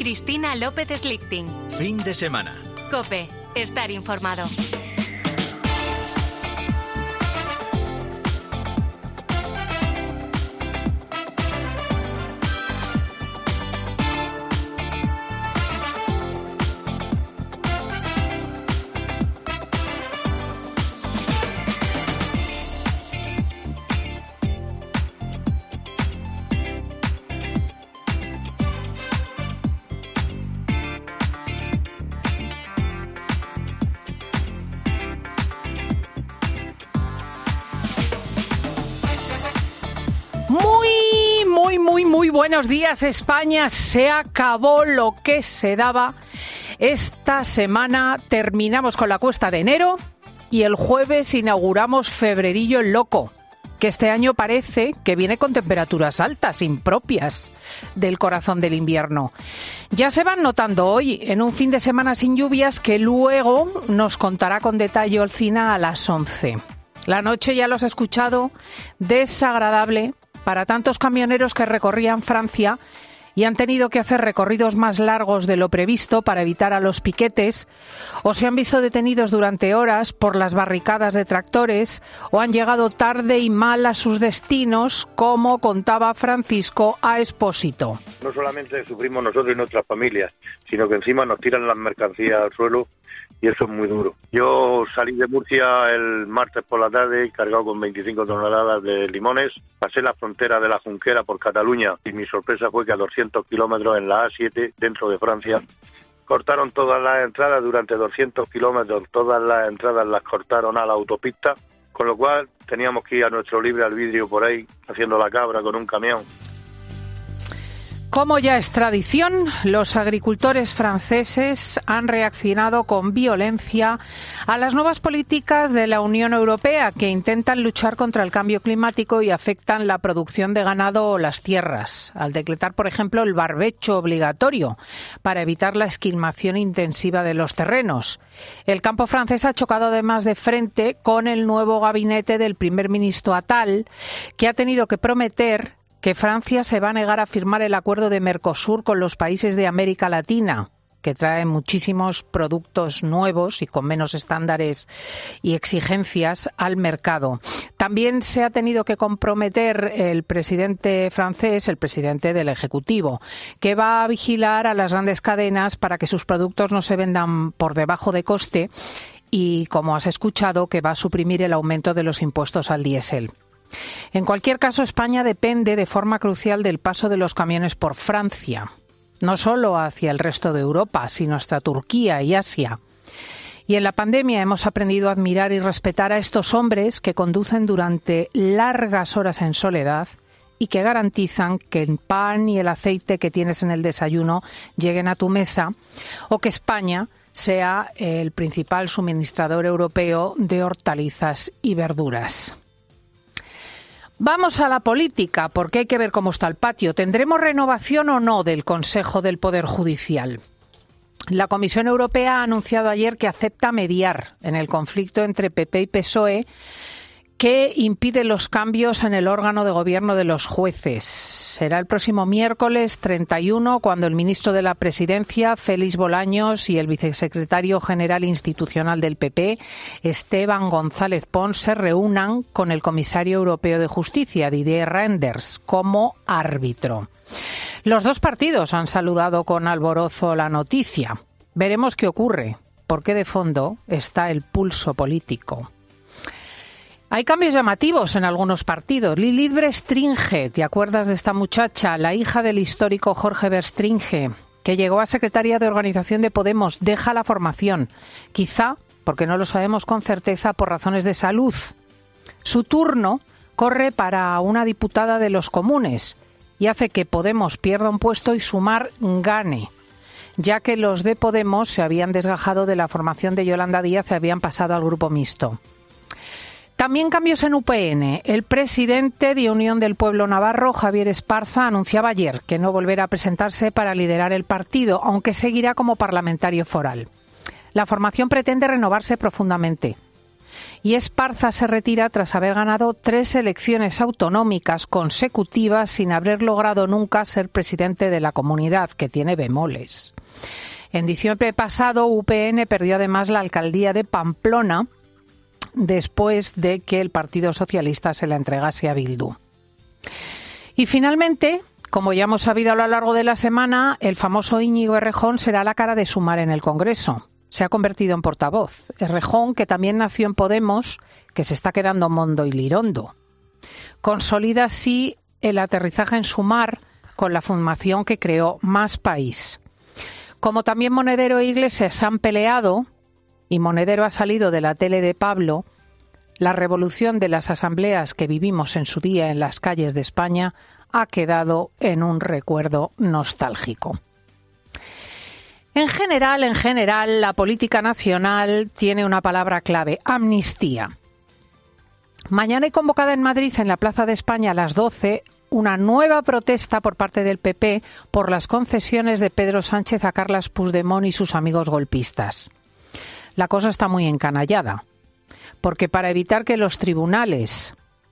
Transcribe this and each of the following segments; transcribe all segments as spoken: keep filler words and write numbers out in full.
Cristina López Slichting. Fin de semana. COPE. Estar informado. Muy buenos días, España. Se acabó lo que se daba. Esta semana terminamos con la cuesta de enero y el jueves inauguramos febrerillo el loco, que este año parece que viene con temperaturas altas, impropias del corazón del invierno. Ya se van notando hoy en un fin de semana sin lluvias que luego nos contará con detalle Olcina a las once. La noche, ya lo has escuchado, desagradable para tantos camioneros que recorrían Francia y han tenido que hacer recorridos más largos de lo previsto para evitar a los piquetes, o se han visto detenidos durante horas por las barricadas de tractores, o han llegado tarde y mal a sus destinos, como contaba Francisco a Expósito. No solamente sufrimos nosotros y nuestras familias, sino que encima nos tiran las mercancías al suelo, y eso es muy duro. Yo salí de Murcia el martes por la tarde cargado con veinticinco toneladas de limones, pasé la frontera de la Junquera por Cataluña y mi sorpresa fue que a doscientos kilómetros en la A siete, dentro de Francia, cortaron todas las entradas durante doscientos kilómetros, todas las entradas las cortaron a la autopista, con lo cual teníamos que ir a nuestro libre albedrío por ahí, haciendo la cabra con un camión. Como ya es tradición, los agricultores franceses han reaccionado con violencia a las nuevas políticas de la Unión Europea que intentan luchar contra el cambio climático y afectan la producción de ganado o las tierras, al decretar, por ejemplo, el barbecho obligatorio para evitar la esquilmación intensiva de los terrenos. El campo francés ha chocado además de frente con el nuevo gabinete del primer ministro Attal, que ha tenido que prometer que Francia se va a negar a firmar el acuerdo de Mercosur con los países de América Latina, que trae muchísimos productos nuevos y con menos estándares y exigencias al mercado. También se ha tenido que comprometer el presidente francés, el presidente del Ejecutivo, que va a vigilar a las grandes cadenas para que sus productos no se vendan por debajo de coste y, como has escuchado, que va a suprimir el aumento de los impuestos al diésel. En cualquier caso, España depende de forma crucial del paso de los camiones por Francia, no solo hacia el resto de Europa, sino hasta Turquía y Asia. Y en la pandemia hemos aprendido a admirar y respetar a estos hombres que conducen durante largas horas en soledad y que garantizan que el pan y el aceite que tienes en el desayuno lleguen a tu mesa, o que España sea el principal suministrador europeo de hortalizas y verduras. Vamos a la política, porque hay que ver cómo está el patio. ¿Tendremos renovación o no del Consejo del Poder Judicial? La Comisión Europea ha anunciado ayer que acepta mediar en el conflicto entre P P y P S O E, que impide los cambios en el órgano de gobierno de los jueces. Será el próximo miércoles treinta y uno cuando el ministro de la Presidencia, Félix Bolaños, y el vicesecretario general institucional del P P, Esteban González Pons, se reúnan con el comisario europeo de Justicia, Didier Reynders, como árbitro. Los dos partidos han saludado con alborozo la noticia. Veremos qué ocurre, porque de fondo está el pulso político. Hay cambios llamativos en algunos partidos. Lilith Bestringe, ¿te acuerdas de esta muchacha? La hija del histórico Jorge Bestringe, que llegó a secretaria de organización de Podemos, deja la formación. Quizá, porque no lo sabemos con certeza, por razones de salud. Su turno corre para una diputada de los Comunes y hace que Podemos pierda un puesto y Sumar gane, ya que los de Podemos se habían desgajado de la formación de Yolanda Díaz y habían pasado al grupo mixto. También cambios en U P N. El presidente de Unión del Pueblo Navarro, Javier Esparza, anunciaba ayer que no volverá a presentarse para liderar el partido, aunque seguirá como parlamentario foral. La formación pretende renovarse profundamente. y Esparza se retira tras haber ganado tres elecciones autonómicas consecutivas sin haber logrado nunca ser presidente de la comunidad, que tiene bemoles. En diciembre pasado, U P N perdió además la alcaldía de Pamplona después de que el Partido Socialista se la entregase a Bildu. Y finalmente, como ya hemos sabido a lo largo de la semana, el famoso Íñigo Errejón será la cara de Sumar en el Congreso. Se ha convertido en portavoz. Errejón, que también nació en Podemos, que se está quedando mondo y lirondo. Consolida así el aterrizaje en Sumar con la formación que creó Más País. Como también Monedero e Iglesias han peleado, y Monedero ha salido de la tele de Pablo, la revolución de las asambleas que vivimos en su día en las calles de España ha quedado en un recuerdo nostálgico. En general, en general, la política nacional tiene una palabra clave: amnistía. Mañana hay convocada en Madrid, en la Plaza de España, a las doce, una nueva protesta por parte del P P por las concesiones de Pedro Sánchez a Carles Puigdemont y sus amigos golpistas. La cosa está muy encanallada, porque para evitar que los tribunales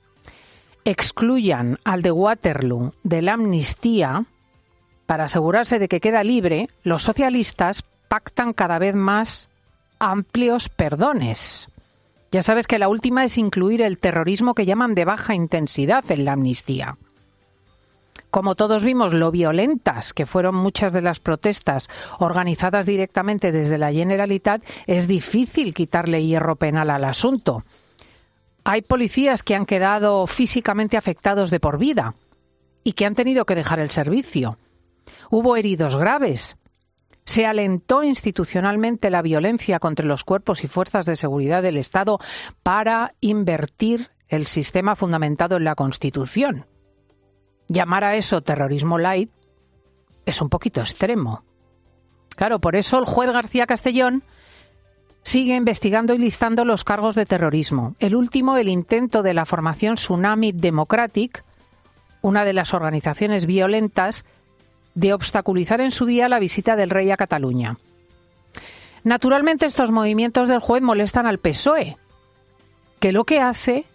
excluyan al de Waterloo de la amnistía, para asegurarse de que queda libre, los socialistas pactan cada vez más amplios perdones. Ya sabes que la última es incluir el terrorismo que llaman de baja intensidad en la amnistía. Como todos vimos lo violentas que fueron muchas de las protestas organizadas directamente desde la Generalitat, es difícil quitarle hierro penal al asunto. Hay policías que han quedado físicamente afectados de por vida y que han tenido que dejar el servicio. Hubo heridos graves. Se alentó institucionalmente la violencia contra los cuerpos y fuerzas de seguridad del Estado para invertir el sistema fundamentado en la Constitución. Llamar a eso terrorismo light es un poquito extremo. Claro, por eso el juez García Castellón sigue investigando y listando los cargos de terrorismo. El último, el intento de la formación Tsunami Democratic, una de las organizaciones violentas, de obstaculizar en su día la visita del rey a Cataluña. Naturalmente, estos movimientos del juez molestan al P S O E, que lo que hace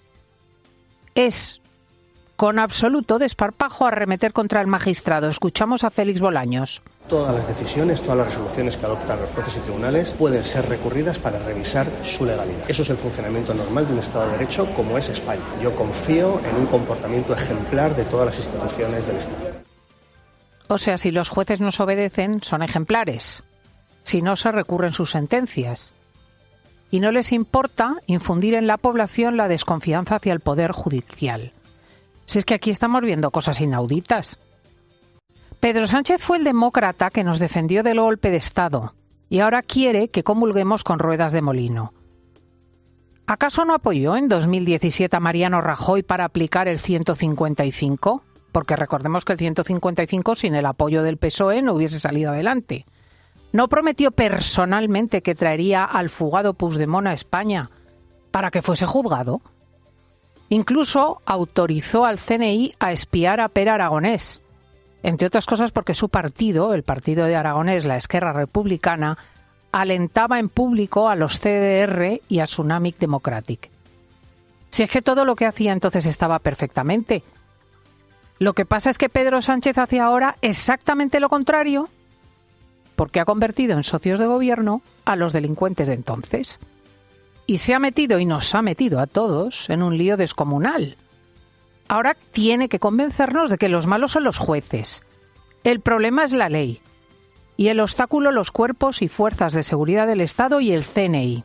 es, con absoluto desparpajo, arremeter contra el magistrado. Escuchamos a Félix Bolaños. Todas las decisiones, todas las resoluciones que adoptan los jueces y tribunales pueden ser recurridas para revisar su legalidad. Eso es el funcionamiento normal de un Estado de Derecho como es España. Yo confío en un comportamiento ejemplar de todas las instituciones del Estado. O sea, si los jueces nos obedecen, son ejemplares. Si no, se recurren sus sentencias. Y no les importa infundir en la población la desconfianza hacia el Poder Judicial. Si es que aquí estamos viendo cosas inauditas. Pedro Sánchez fue el demócrata que nos defendió del golpe de Estado y ahora quiere que comulguemos con ruedas de molino. ¿Acaso no apoyó en dos mil diecisiete a Mariano Rajoy para aplicar el ciento cincuenta y cinco? Porque recordemos que el ciento cincuenta y cinco sin el apoyo del P S O E no hubiese salido adelante. ¿No prometió personalmente que traería al fugado Puigdemont a España para que fuese juzgado? Incluso autorizó al C N I a espiar a Pere Aragonés, entre otras cosas porque su partido, el partido de Aragonés, la Esquerra Republicana, alentaba en público a los C D R y a Tsunami Democratic. Si es que todo lo que hacía entonces estaba perfectamente. Lo que pasa es que Pedro Sánchez hace ahora exactamente lo contrario, porque ha convertido en socios de gobierno a los delincuentes de entonces. Y se ha metido, y nos ha metido a todos, en un lío descomunal. Ahora tiene que convencernos de que los malos son los jueces. El problema es la ley. Y el obstáculo los cuerpos y fuerzas de seguridad del Estado y el C N I.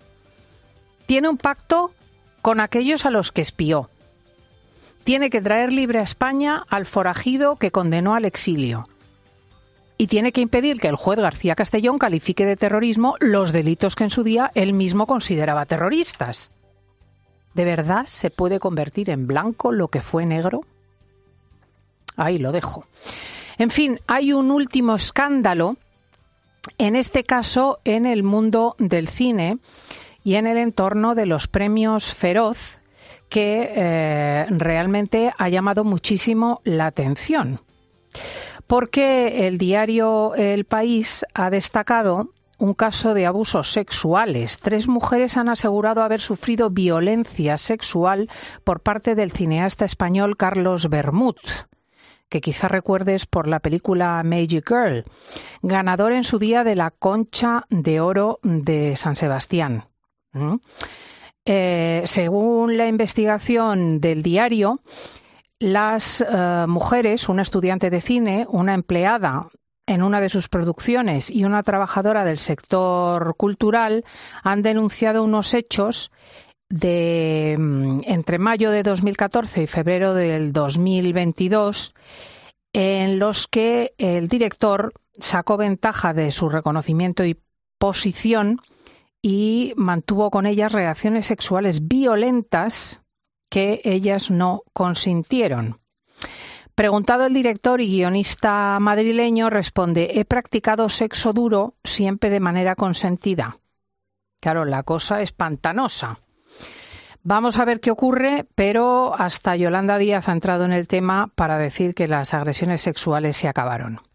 Tiene un pacto con aquellos a los que espió. Tiene que traer libre a España al forajido que condenó al exilio. Y tiene que impedir que el juez García Castellón califique de terrorismo los delitos que en su día él mismo consideraba terroristas. ¿De verdad se puede convertir en blanco lo que fue negro? Ahí lo dejo. En fin, hay un último escándalo, en este caso en el mundo del cine y en el entorno de los premios Feroz, que eh, realmente ha llamado muchísimo la atención. Porque el diario El País ha destacado un caso de abusos sexuales. Tres mujeres han asegurado haber sufrido violencia sexual por parte del cineasta español Carlos Bermud, que quizá recuerdes por la película Magic Girl, ganador en su día de la Concha de Oro de San Sebastián. ¿Mm? Eh, según la investigación del diario, las uh, mujeres, una estudiante de cine, una empleada en una de sus producciones y una trabajadora del sector cultural han denunciado unos hechos de entre mayo de dos mil catorce y febrero del dos mil veintidós en los que el director sacó ventaja de su reconocimiento y posición y mantuvo con ellas relaciones sexuales violentas que ellas no consintieron. Preguntado el director y guionista madrileño, responde: he practicado sexo duro siempre de manera consentida. Claro, la cosa es pantanosa. Vamos a ver qué ocurre, pero hasta Yolanda Díaz ha entrado en el tema para decir que las agresiones sexuales se acabaron.